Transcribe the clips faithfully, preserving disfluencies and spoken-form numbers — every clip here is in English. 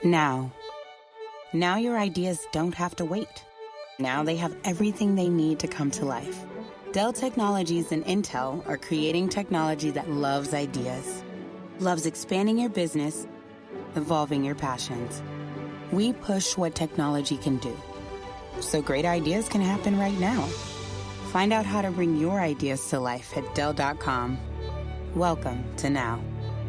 Now. Now your ideas don't have to wait. Now they have everything they need to come to life. Dell Technologies and Intel are creating technology that loves ideas, loves expanding your business, evolving your passions. We push what technology can do, so great ideas can happen right now. Find out how to bring your ideas to life at Dell dot com. Welcome to Now.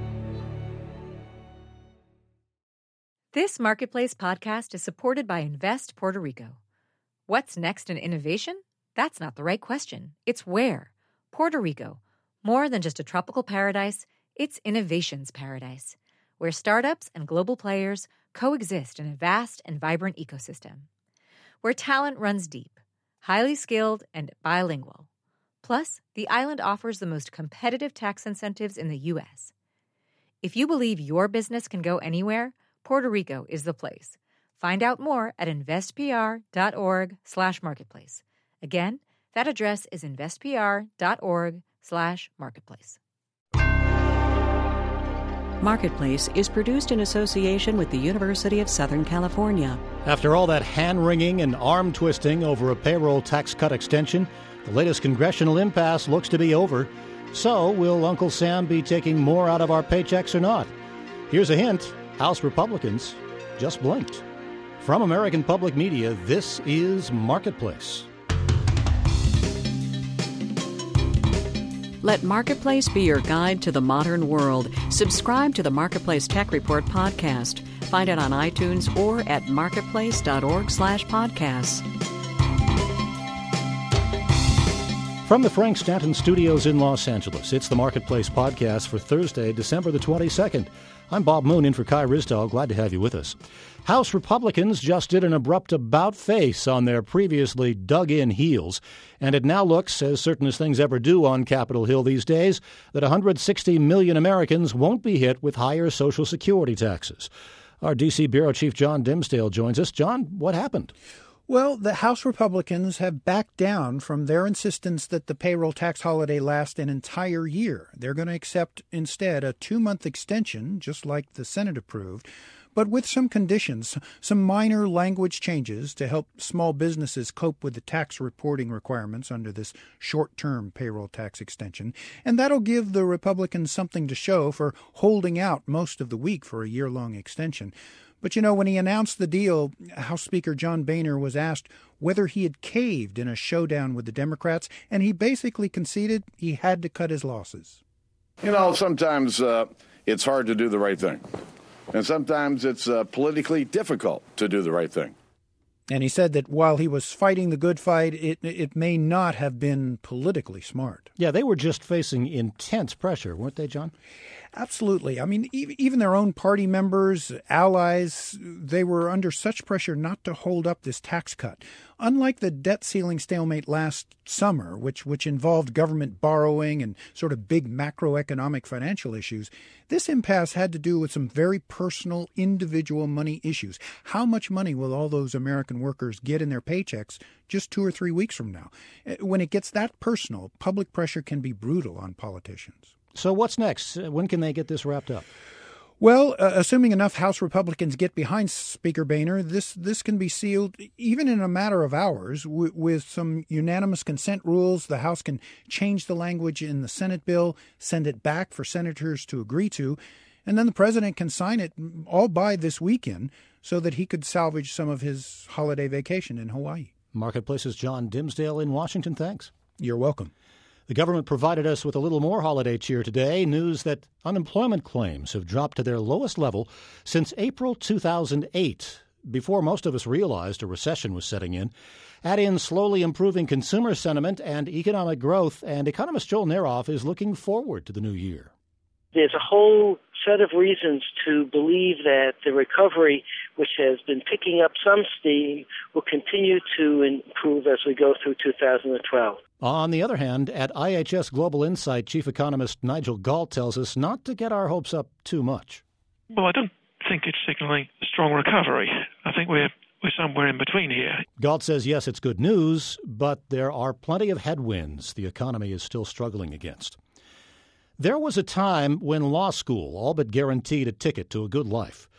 This Marketplace podcast is supported by Invest Puerto Rico. What's next in innovation? That's not the right question. It's where. Puerto Rico. More than just a tropical paradise, it's innovation's paradise, where startups and global players coexist in a vast and vibrant ecosystem. Where talent runs deep, highly skilled, and bilingual. Plus, the island offers the most competitive tax incentives in the U S. If you believe your business can go anywhere, Puerto Rico is the place. Find out more at investpr.org slash marketplace. Again, that address is investpr.org slash marketplace. Marketplace is produced in association with the University of Southern California. After all that hand-wringing and arm-twisting over a payroll tax cut extension, the latest congressional impasse looks to be over. So, will Uncle Sam be taking more out of our paychecks or not? Here's a hint. House Republicans just blinked. From American Public Media, this is Marketplace. Let Marketplace be your guide to the modern world. Subscribe to the Marketplace Tech Report podcast. Find it on iTunes or at marketplace.org slash podcasts. From the Frank Stanton Studios in Los Angeles, it's the Marketplace podcast for Thursday, December the twenty-second. I'm Bob Moon in for Kai Risdahl. Glad to have you with us. House Republicans just did an abrupt about-face on their previously dug-in heels, and it now looks, as certain as things ever do on Capitol Hill these days, that one hundred sixty million Americans won't be hit with higher Social Security taxes. Our D C Bureau Chief John Dimsdale joins us. John, what happened? Well, the House Republicans have backed down from their insistence that the payroll tax holiday last an entire year. They're going to accept instead a two-month extension, just like the Senate approved, but with some conditions, some minor language changes to help small businesses cope with the tax reporting requirements under this short-term payroll tax extension. And that'll give the Republicans something to show for holding out most of the week for a year-long extension. But, you know, when he announced the deal, House Speaker John Boehner was asked whether he had caved in a showdown with the Democrats, and he basically conceded he had to cut his losses. You know, sometimes uh, it's hard to do the right thing, and sometimes it's uh, politically difficult to do the right thing. And he said that while he was fighting the good fight, it it may not have been politically smart. Yeah, they were just facing intense pressure, weren't they, John? Absolutely. I mean, even their own party members, allies, they were under such pressure not to hold up this tax cut. Unlike the debt ceiling stalemate last summer, which which involved government borrowing and sort of big macroeconomic financial issues, this impasse had to do with some very personal, individual money issues. How much money will all those American workers get in their paychecks just two or three weeks from now? When it gets that personal, public pressure can be brutal on politicians. So what's next? When can they get this wrapped up? Well, uh, assuming enough House Republicans get behind Speaker Boehner, this this can be sealed even in a matter of hours. W- with some unanimous consent rules, the House can change the language in the Senate bill, send it back for senators to agree to, and then the president can sign it all by this weekend so that he could salvage some of his holiday vacation in Hawaii. Marketplace's John Dimsdale in Washington. Thanks. You're welcome. The government provided us with a little more holiday cheer today. News that unemployment claims have dropped to their lowest level since April two thousand eight, before most of us realized a recession was setting in. Add in slowly improving consumer sentiment and economic growth, and economist Joel Neroff is looking forward to the new year. There's a whole set of reasons to believe that the recovery, which has been picking up some steam, will continue to improve as we go through two thousand twelve. On the other hand, at I H S Global Insight, chief economist Nigel Galt tells us not to get our hopes up too much. Well, I don't think it's signaling a strong recovery. I think we're we're somewhere in between here. Galt says, yes, it's good news, but there are plenty of headwinds the economy is still struggling against. There was a time when law school all but guaranteed a ticket to a good life.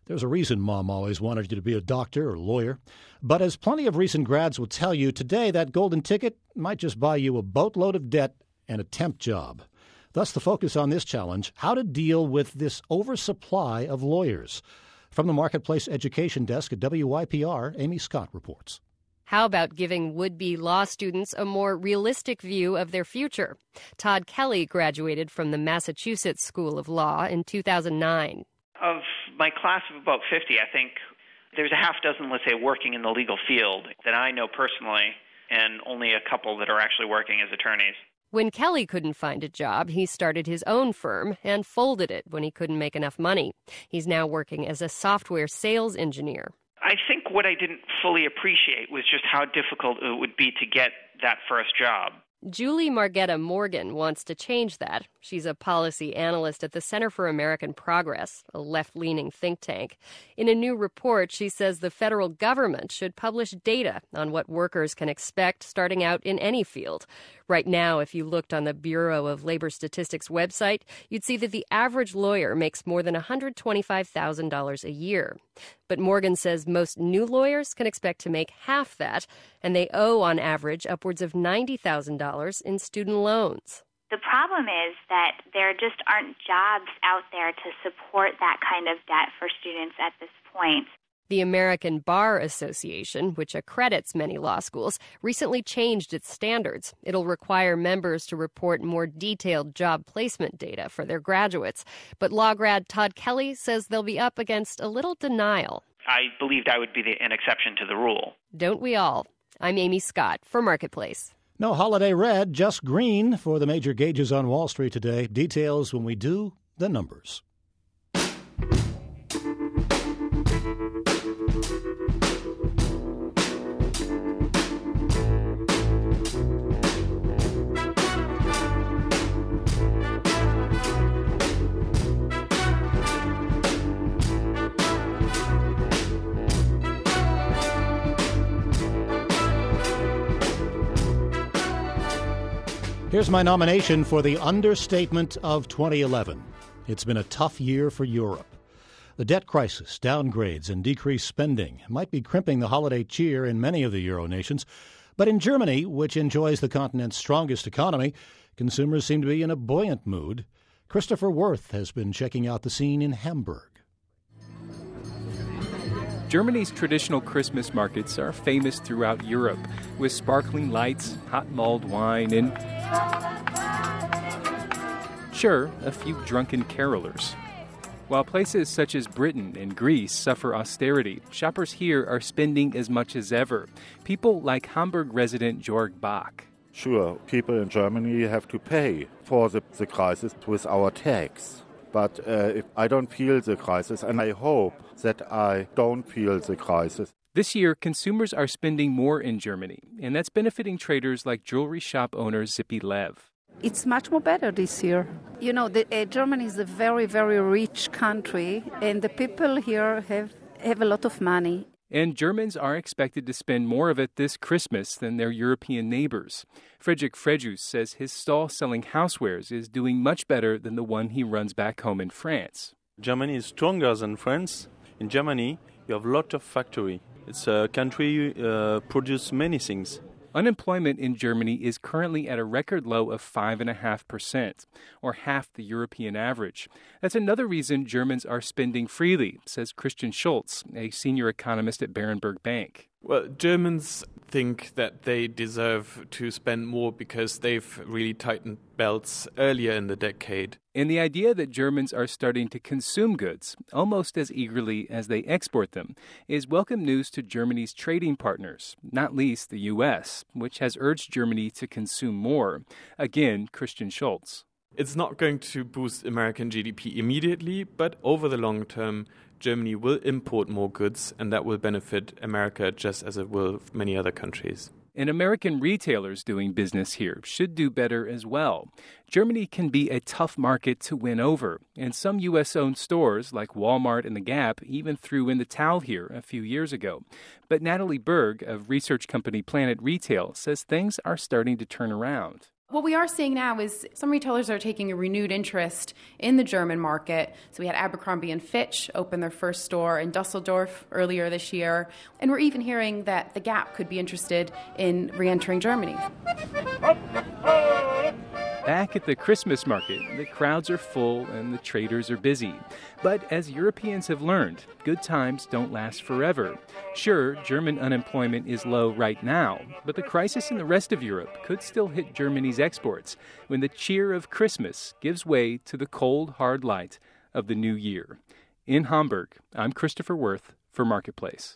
There's a reason Mom always wanted you to be a doctor or lawyer. But as plenty of recent grads will tell you, today that golden ticket might just buy you a boatload of debt and a temp job. Thus the focus on this challenge, how to deal with this oversupply of lawyers. From the Marketplace Education Desk at W Y P R, Amy Scott reports. How about giving would-be law students a more realistic view of their future? Todd Kelly graduated from the Massachusetts School of Law in two thousand nine. Of my class of about fifty, I think there's a half dozen, let's say, working in the legal field that I know personally, and only a couple that are actually working as attorneys. When Kelly couldn't find a job, he started his own firm and folded it when he couldn't make enough money. He's now working as a software sales engineer. I think what I didn't fully appreciate was just how difficult it would be to get that first job. Julie Margetta Morgan wants to change that. She's a policy analyst at the Center for American Progress, a left-leaning think tank. In a new report, she says the federal government should publish data on what workers can expect starting out in any field. Right now, if you looked on the Bureau of Labor Statistics website, you'd see that the average lawyer makes more than one hundred twenty-five thousand dollars a year. But Morgan says most new lawyers can expect to make half that, and they owe, on average, upwards of ninety thousand dollars in student loans. The problem is that there just aren't jobs out there to support that kind of debt for students at this point. The American Bar Association, which accredits many law schools, recently changed its standards. It'll require members to report more detailed job placement data for their graduates. But law grad Todd Kelly says they'll be up against a little denial. I believed I would be the, an exception to the rule. Don't we all? I'm Amy Scott for Marketplace. No holiday red, just green for the major gauges on Wall Street today. Details when we do the numbers. Here's my nomination for the understatement of twenty eleven. It's been a tough year for Europe. The debt crisis, downgrades, and decreased spending might be crimping the holiday cheer in many of the Euro nations. But in Germany, which enjoys the continent's strongest economy, consumers seem to be in a buoyant mood. Christopher Worth has been checking out the scene in Hamburg. Germany's traditional Christmas markets are famous throughout Europe, with sparkling lights, hot mulled wine, and, sure, a few drunken carolers. While places such as Britain and Greece suffer austerity, shoppers here are spending as much as ever. People like Hamburg resident Jörg Bach. Sure, people in Germany have to pay for the, the crisis with our tax. But uh, if I don't feel the crisis, and I hope that I don't feel the crisis. This year, consumers are spending more in Germany, and that's benefiting traders like jewelry shop owner Zippy Lev. It's much more better this year. You know, the, uh, Germany is a very, very rich country, and the people here have, have a lot of money. And Germans are expected to spend more of it this Christmas than their European neighbors. Frederick Frejus says his stall selling housewares is doing much better than the one he runs back home in France. Germany is stronger than France. In Germany, you have a lot of factory. It's a country uh, produces many things. Unemployment in Germany is currently at a record low of five point five percent, or half the European average. That's another reason Germans are spending freely, says Christian Schultz, a senior economist at Berenberg Bank. Well, Germans think that they deserve to spend more because they've really tightened belts earlier in the decade. And the idea that Germans are starting to consume goods almost as eagerly as they export them is welcome news to Germany's trading partners, not least the U S, which has urged Germany to consume more. Again, Christian Schultz. It's not going to boost American G D P immediately, but over the long term, Germany will import more goods, and that will benefit America just as it will many other countries. And American retailers doing business here should do better as well. Germany can be a tough market to win over, and some U S-owned stores like Walmart and The Gap even threw in the towel here a few years ago. But Natalie Berg of research company Planet Retail says things are starting to turn around. What we are seeing now is some retailers are taking a renewed interest in the German market. So we had Abercrombie and Fitch open their first store in Dusseldorf earlier this year. And we're even hearing that the Gap could be interested in re-entering Germany. Back at the Christmas market, the crowds are full and the traders are busy. But as Europeans have learned, good times don't last forever. Sure, German unemployment is low right now, but the crisis in the rest of Europe could still hit Germany's exports when the cheer of Christmas gives way to the cold, hard light of the new year. In Hamburg, I'm Christopher Worth for Marketplace.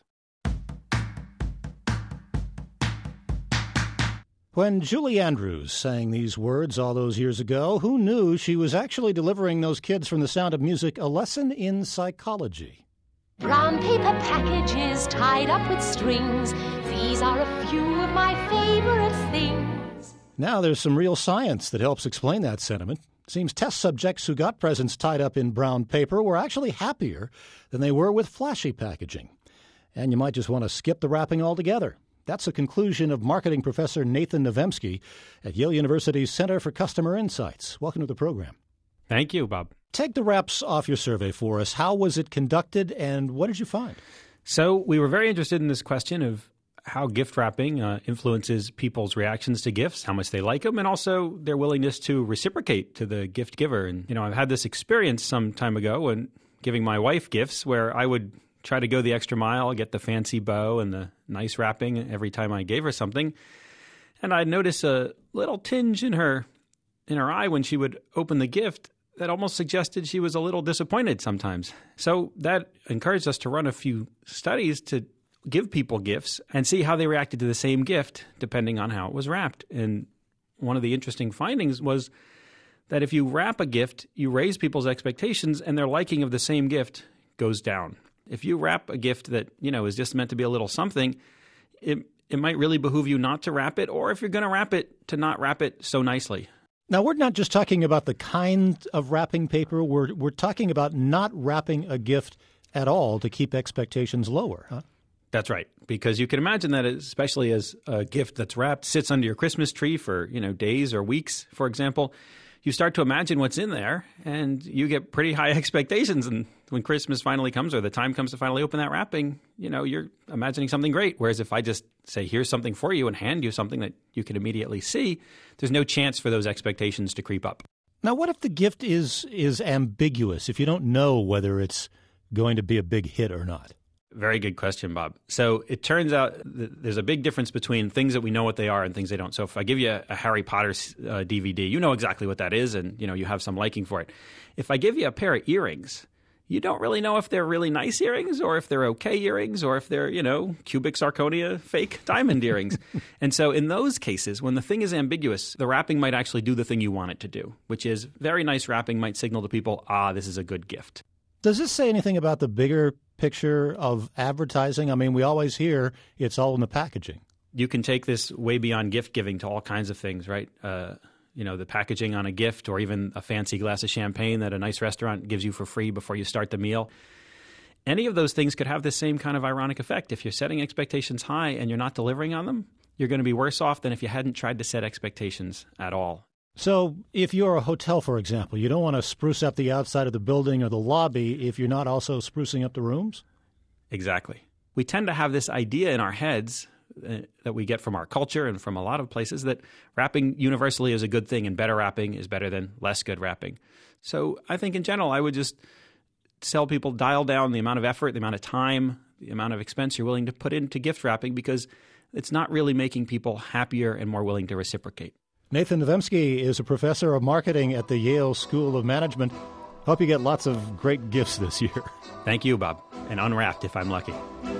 When Julie Andrews sang these words all those years ago, who knew she was actually delivering those kids from The Sound of Music a lesson in psychology? Brown paper packages tied up with strings. These are a few of my favorite things. Now there's some real science that helps explain that sentiment. It seems test subjects who got presents tied up in brown paper were actually happier than they were with flashy packaging. And you might just want to skip the wrapping altogether. That's the conclusion of marketing professor Nathan Novemsky at Yale University's Center for Customer Insights. Welcome to the program. Thank you, Bob. Take the wraps off your survey for us. How was it conducted, and what did you find? So we were very interested in this question of how gift wrapping uh, influences people's reactions to gifts, how much they like them, and also their willingness to reciprocate to the gift giver. And, you know, I've had this experience some time ago when giving my wife gifts where I would try to go the extra mile, get the fancy bow and the nice wrapping every time I gave her something. And I'd notice a little tinge in her in her eye when she would open the gift that almost suggested she was a little disappointed sometimes. So that encouraged us to run a few studies to give people gifts and see how they reacted to the same gift depending on how it was wrapped. And one of the interesting findings was that if you wrap a gift, you raise people's expectations and their liking of the same gift goes down. If you wrap a gift that, you know, is just meant to be a little something, it it might really behoove you not to wrap it, or if you're going to wrap it, to not wrap it so nicely. Now, we're not just talking about the kind of wrapping paper. We're we're talking about not wrapping a gift at all to keep expectations lower, huh? That's right, because you can imagine that especially as a gift that's wrapped sits under your Christmas tree for, you know, days or weeks, for example, you start to imagine what's in there, and you get pretty high expectations. And when Christmas finally comes, or the time comes to finally open that wrapping, you know, you're imagining something great. Whereas if I just say, here's something for you, and hand you something that you can immediately see, there's no chance for those expectations to creep up. Now, what if the gift is is ambiguous, if you don't know whether it's going to be a big hit or not? Very good question, Bob. So it turns out th- there's a big difference between things that we know what they are and things they don't. So if I give you a, a Harry Potter uh, D V D, you know exactly what that is, and you know you have some liking for it. If I give you a pair of earrings, you don't really know if they're really nice earrings or if they're okay earrings or if they're, you know, cubic zirconia fake diamond earrings. And so in those cases, when the thing is ambiguous, the wrapping might actually do the thing you want it to do, which is very nice wrapping might signal to people, ah, this is a good gift. Does this say anything about the bigger picture of advertising? I mean, we always hear it's all in the packaging. You can take this way beyond gift giving to all kinds of things, right? Uh, you know, the packaging on a gift, or even a fancy glass of champagne that a nice restaurant gives you for free before you start the meal. Any of those things could have the same kind of ironic effect. If you're setting expectations high and you're not delivering on them, you're going to be worse off than if you hadn't tried to set expectations at all. So if you're a hotel, for example, you don't want to spruce up the outside of the building or the lobby if you're not also sprucing up the rooms? Exactly. We tend to have this idea in our heads uh, that we get from our culture and from a lot of places that wrapping universally is a good thing and better wrapping is better than less good wrapping. So I think in general, I would just tell people dial down the amount of effort, the amount of time, the amount of expense you're willing to put into gift wrapping, because it's not really making people happier and more willing to reciprocate. Nathan Novemsky is a professor of marketing at the Yale School of Management. Hope you get lots of great gifts this year. Thank you, Bob. And unwrapped if I'm lucky.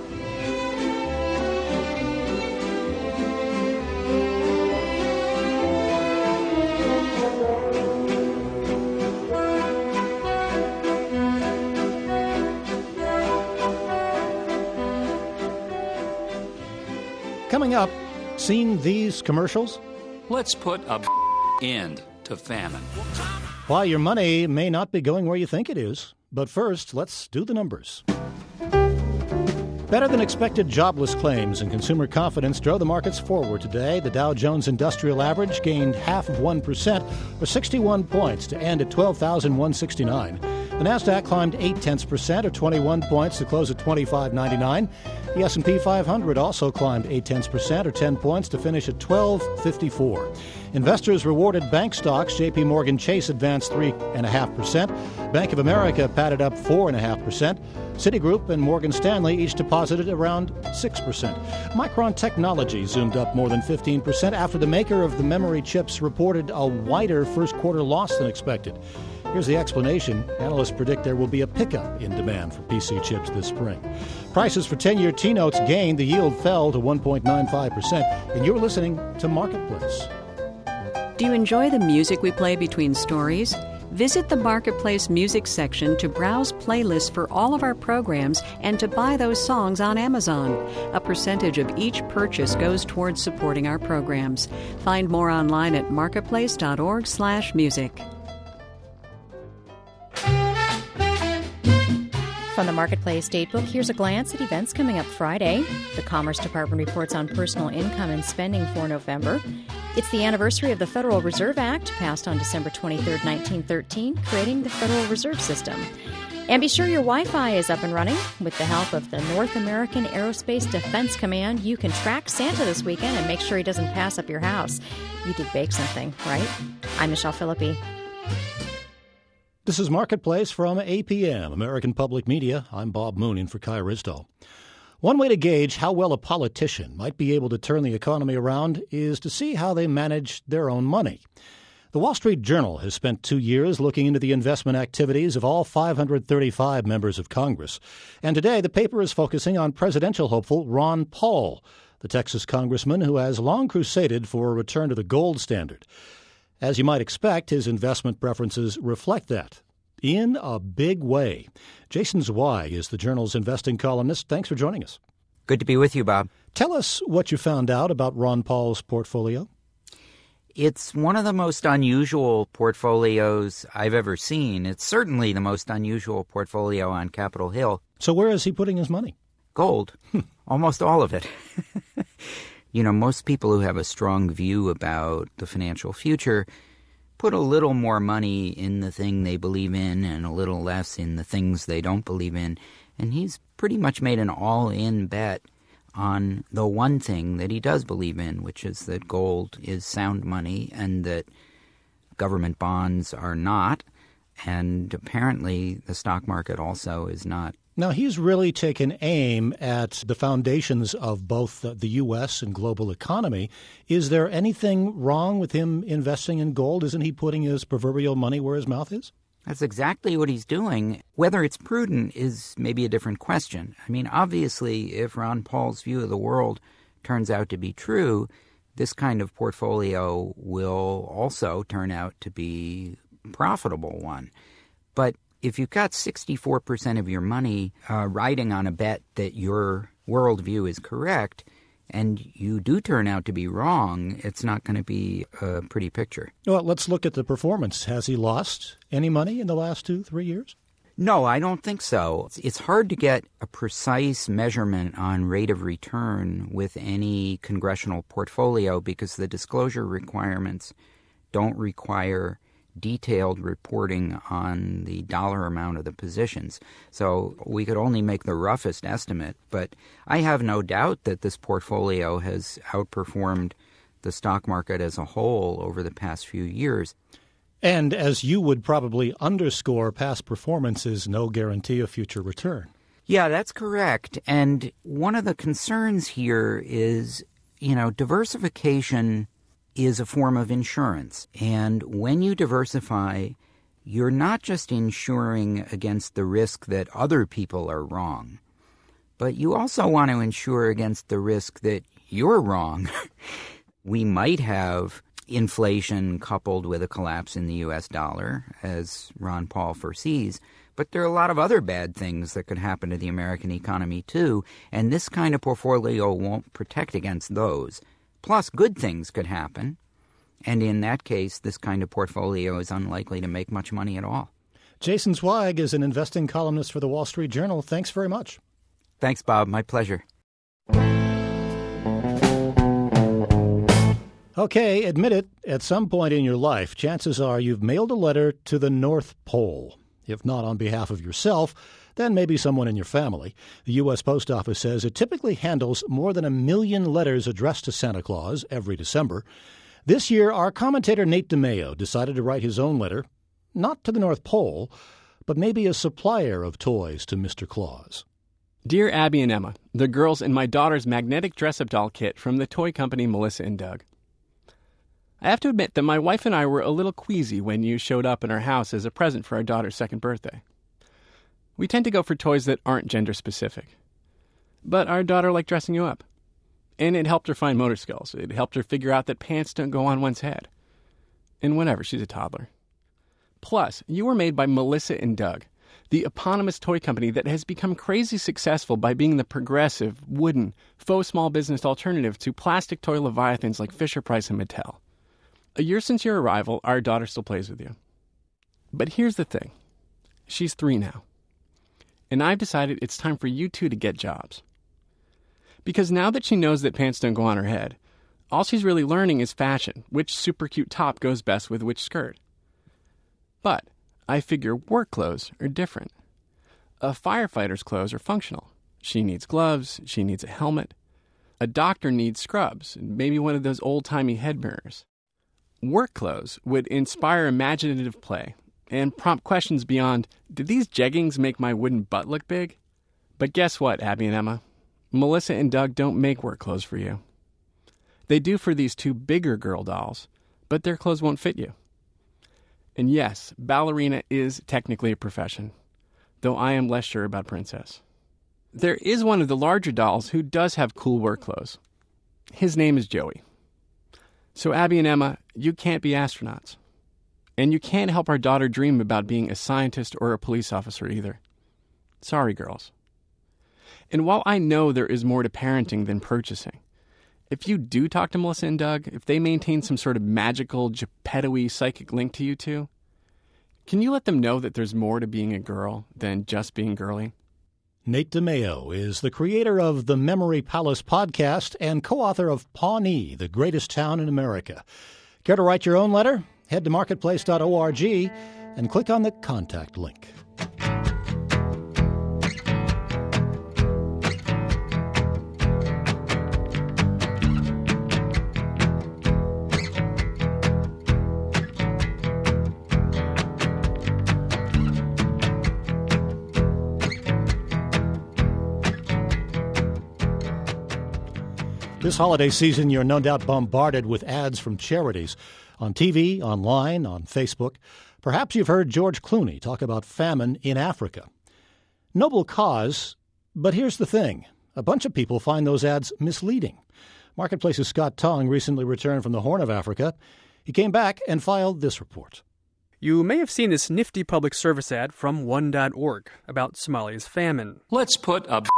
Coming up, seen these commercials? Let's put a end to famine. Why your money may not be going where you think it is. But first, let's do the numbers. Better than expected jobless claims and consumer confidence drove the markets forward today. The Dow Jones Industrial Average gained half of one percent, or sixty-one points, to end at twelve thousand one hundred sixty-nine. The Nasdaq climbed eight tenths percent, or twenty-one points, to close at twenty-five ninety-nine. The S and P five hundred also climbed eight tenths percent, or ten points, to finish at twelve fifty-four. Investors rewarded bank stocks. J P Morgan Chase advanced three point five percent. Bank of America padded up four point five percent. Citigroup and Morgan Stanley each deposited around six percent. Micron Technology zoomed up more than fifteen percent after the maker of the memory chips reported a wider first-quarter loss than expected. Here's the explanation. Analysts predict there will be a pickup in demand for P C chips this spring. Prices for ten-year T-notes gained. The yield fell to one point nine five percent. And you're listening to Marketplace. Do you enjoy the music we play between stories? Visit the Marketplace music section to browse playlists for all of our programs and to buy those songs on Amazon. A percentage of each purchase goes towards supporting our programs. Find more online at marketplace.org slash music. From the Marketplace Datebook, here's a glance at events coming up Friday. The Commerce Department reports on personal income and spending for November. It's the anniversary of the Federal Reserve Act, passed on December twenty-third, nineteen thirteen, creating the Federal Reserve System. And be sure your Wi-Fi is up and running. With the help of the North American Aerospace Defense Command, you can track Santa this weekend and make sure he doesn't pass up your house. You did bake something, right? I'm Michelle Philippi. This is Marketplace from A P M, American Public Media. I'm Bob Moon in for Kai Risdall. One way to gauge how well a politician might be able to turn the economy around is to see how they manage their own money. The Wall Street Journal has spent two years looking into the investment activities of all five hundred thirty-five members of Congress. And today the paper is focusing on presidential hopeful Ron Paul, the Texas congressman who has long crusaded for a return to the gold standard. As you might expect, his investment preferences reflect that in a big way. Jason Zweig is the Journal's investing columnist. Thanks for joining us. Good to be with you, Bob. Tell us what you found out about Ron Paul's portfolio. It's one of the most unusual portfolios I've ever seen. It's certainly the most unusual portfolio on Capitol Hill. So where is he putting his money? Gold. Almost all of it. You know, most people who have a strong view about the financial future put a little more money in the thing they believe in and a little less in the things they don't believe in. And he's pretty much made an all-in bet on the one thing that he does believe in, which is that gold is sound money and that government bonds are not. And apparently the stock market also is not. Now, he's really taken aim at the foundations of both the U S and global economy. Is there anything wrong with him investing in gold? Isn't he putting his proverbial money where his mouth is? That's exactly what he's doing. Whether it's prudent is maybe a different question. I mean, obviously, if Ron Paul's view of the world turns out to be true, this kind of portfolio will also turn out to be a profitable one. But if you've got sixty-four percent of your money uh, riding on a bet that your worldview is correct, and you do turn out to be wrong, it's not going to be a pretty picture. Well, let's look at the performance. Has he lost any money in the last two, three years? No, I don't think so. It's hard to get a precise measurement on rate of return with any congressional portfolio because the disclosure requirements don't require detailed reporting on the dollar amount of the positions. So we could only make the roughest estimate. But I have no doubt that this portfolio has outperformed the stock market as a whole over the past few years. And as you would probably underscore, past performance is no guarantee of future return. Yeah, that's correct. And one of the concerns here is, you know, diversification is a form of insurance. And when you diversify, you're not just insuring against the risk that other people are wrong, but you also want to insure against the risk that you're wrong. We might have inflation coupled with a collapse in the U S dollar, as Ron Paul foresees, but there are a lot of other bad things that could happen to the American economy too, and this kind of portfolio won't protect against those. Plus, good things could happen, and in that case, this kind of portfolio is unlikely to make much money at all. Jason Zweig is an investing columnist for the Wall Street Journal. Thanks very much. Thanks, Bob. My pleasure. Okay, admit it, at some point in your life, chances are you've mailed a letter to the North Pole. If not on behalf of yourself, then maybe someone in your family. The U S Post Office says it typically handles more than a million letters addressed to Santa Claus every December. This year, our commentator Nate DeMeo decided to write his own letter, not to the North Pole, but maybe a supplier of toys to Mister Claus. Dear Abby and Emma, the girls in my daughter's magnetic dress-up doll kit from the toy company Melissa and Doug. I have to admit that my wife and I were a little queasy when you showed up in our house as a present for our daughter's second birthday. We tend to go for toys that aren't gender-specific. But our daughter liked dressing you up. And it helped her find motor skills. It helped her figure out that pants don't go on one's head. And whatever, she's a toddler. Plus, you were made by Melissa and Doug, the eponymous toy company that has become crazy successful by being the progressive, wooden, faux small business alternative to plastic toy leviathans like Fisher-Price and Mattel. A year since your arrival, our daughter still plays with you. But here's the thing. She's three now. And I've decided it's time for you two to get jobs. Because now that she knows that pants don't go on her head, all she's really learning is fashion, which super cute top goes best with which skirt. But I figure work clothes are different. A firefighter's clothes are functional. She needs gloves, she needs a helmet. A doctor needs scrubs, and maybe one of those old-timey head mirrors. Work clothes would inspire imaginative play and prompt questions beyond, did these jeggings make my wooden butt look big? But guess what, Abby and Emma? Melissa and Doug don't make work clothes for you. They do for these two bigger girl dolls, but their clothes won't fit you. And yes, ballerina is technically a profession, though I am less sure about princess. There is one of the larger dolls who does have cool work clothes. His name is Joey. So Abby and Emma, you can't be astronauts. And you can't help our daughter dream about being a scientist or a police officer either. Sorry, girls. And while I know there is more to parenting than purchasing, if you do talk to Melissa and Doug, if they maintain some sort of magical, Geppetto-y psychic link to you two, can you let them know that there's more to being a girl than just being girly? Nate DeMeo is the creator of the Memory Palace podcast and co-author of Pawnee, the Greatest Town in America. Care to write your own letter? Head to marketplace dot org and click on the contact link. This holiday season, you're no doubt bombarded with ads from charities on T V, online, on Facebook. Perhaps you've heard George Clooney talk about famine in Africa. Noble cause, but here's the thing. A bunch of people find those ads misleading. Marketplace's Scott Tong recently returned from the Horn of Africa. He came back and filed this report. You may have seen this nifty public service ad from one dot org about Somalia's famine. Let's put a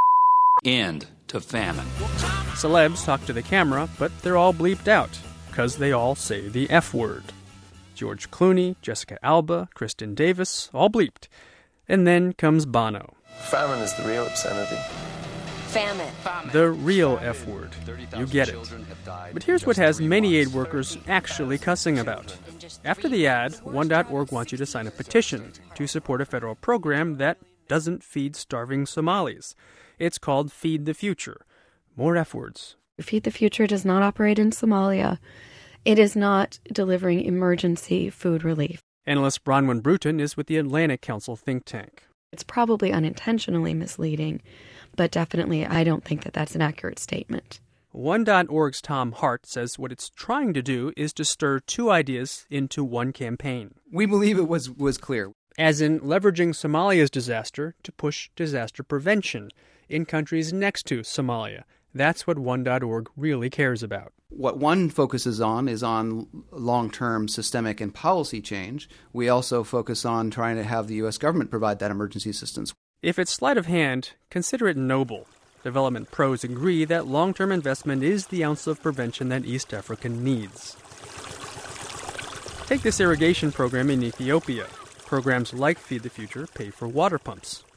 end to famine. Celebs talk to the camera, but they're all bleeped out, because they all say the F word. George Clooney, Jessica Alba, Kristen Davis, all bleeped. And then comes Bono. Famine is the real obscenity. Famine. The real F word. You get it. But here's what has many aid workers actually cussing about. After the ad, one dot org wants you to sign a petition to support a federal program that doesn't feed starving Somalis. It's called Feed the Future. More F words. Feed the Future does not operate in Somalia. It is not delivering emergency food relief. Analyst Bronwyn Bruton is with the Atlantic Council think tank. It's probably unintentionally misleading, but definitely I don't think that that's an accurate statement. one dot org's Tom Hart says what it's trying to do is to stir two ideas into one campaign. We believe it was, was clear. As in leveraging Somalia's disaster to push disaster prevention in countries next to Somalia. That's what one dot org really cares about. What one focuses on is on long-term systemic and policy change. We also focus on trying to have the U S government provide that emergency assistance. If it's sleight of hand, consider it noble. Development pros agree that long-term investment is the ounce of prevention that East Africa needs. Take this irrigation program in Ethiopia. Programs like Feed the Future pay for water pumps.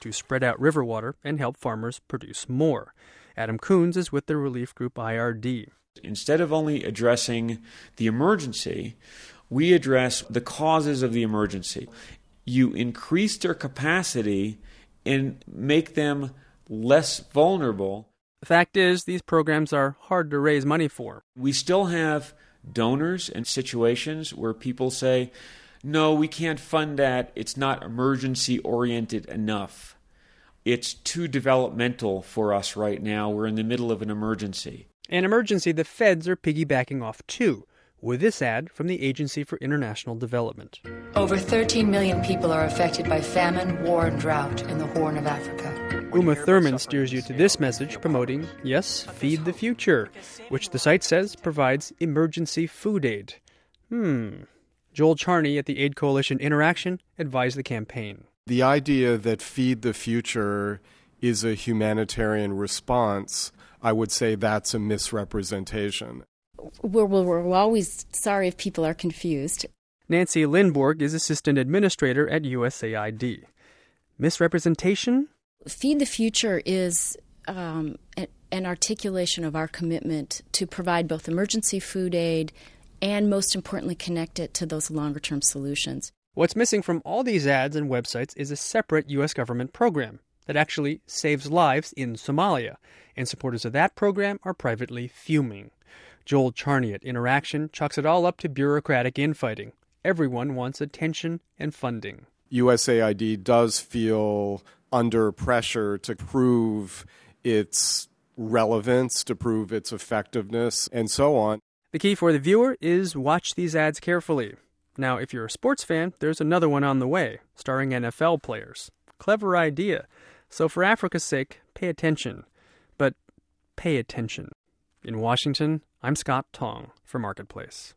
to spread out river water and help farmers produce more. Adam Coons is with the relief group I R D. Instead of only addressing the emergency, we address the causes of the emergency. You increase their capacity and make them less vulnerable. The fact is, these programs are hard to raise money for. We still have donors and situations where people say, no, we can't fund that. It's not emergency-oriented enough. It's too developmental for us right now. We're in the middle of an emergency. An emergency the feds are piggybacking off too, with this ad from the Agency for International Development. Over thirteen million people are affected by famine, war, and drought in the Horn of Africa. Uma Thurman steers you to this message promoting, yes, Feed the Future, which the site says provides emergency food aid. Hmm. Joel Charney at the Aid Coalition Interaction advised the campaign. The idea that Feed the Future is a humanitarian response, I would say that's a misrepresentation. We're, we're always sorry if people are confused. Nancy Lindborg is Assistant Administrator at U S A I D. Misrepresentation? Feed the Future is um, an articulation of our commitment to provide both emergency food aid and, most importantly, connect it to those longer-term solutions. What's missing from all these ads and websites is a separate U S government program that actually saves lives in Somalia, and supporters of that program are privately fuming. Joel Charney at Interaction chalks it all up to bureaucratic infighting. Everyone wants attention and funding. U S A I D does feel under pressure to prove its relevance, to prove its effectiveness, and so on. The key for the viewer is watch these ads carefully. Now, if you're a sports fan, there's another one on the way, starring N F L players. Clever idea. So for Africa's sake, pay attention. But pay attention. In Washington, I'm Scott Tong for Marketplace.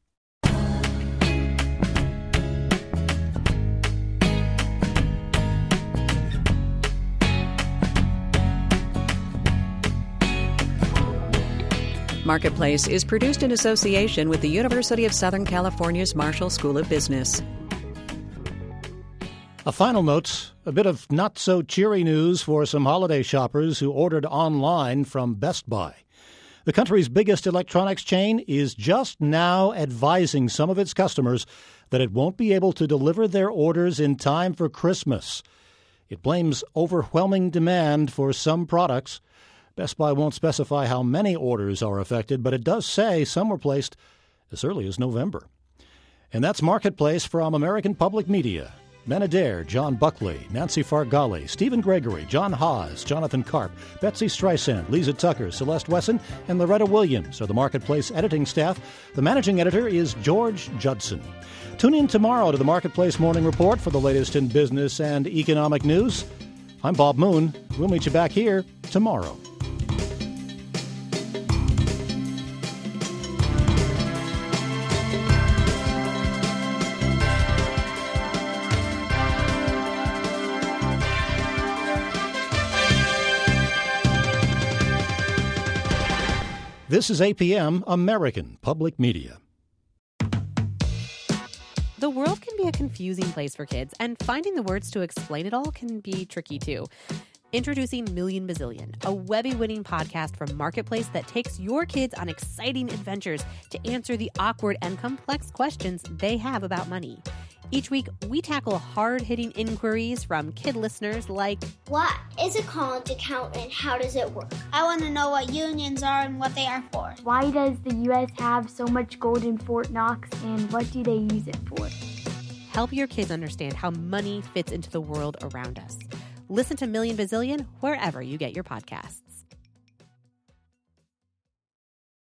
Marketplace is produced in association with the University of Southern California's Marshall School of Business. A final note, a bit of not-so-cheery news for some holiday shoppers who ordered online from Best Buy. The country's biggest electronics chain is just now advising some of its customers that it won't be able to deliver their orders in time for Christmas. It blames overwhelming demand for some products. Best Buy won't specify how many orders are affected, but it does say some were placed as early as November. And that's Marketplace from American Public Media. Ben Adair, John Buckley, Nancy Fargali, Stephen Gregory, John Haas, Jonathan Karp, Betsy Streisand, Lisa Tucker, Celeste Wesson, and Loretta Williams are the Marketplace editing staff. The managing editor is George Judson. Tune in tomorrow to the Marketplace Morning Report for the latest in business and economic news. I'm Bob Moon. We'll meet you back here tomorrow. This is A P M, American Public Media. The world can be a confusing place for kids, and finding the words to explain it all can be tricky too. Introducing Million Bazillion, a Webby-winning podcast from Marketplace that takes your kids on exciting adventures to answer the awkward and complex questions they have about money. Each week, we tackle hard-hitting inquiries from kid listeners like, what is a college account and how does it work? I want to know what unions are and what they are for. Why does the U S have so much gold in Fort Knox and what do they use it for? Help your kids understand how money fits into the world around us. Listen to Million Bazillion wherever you get your podcasts.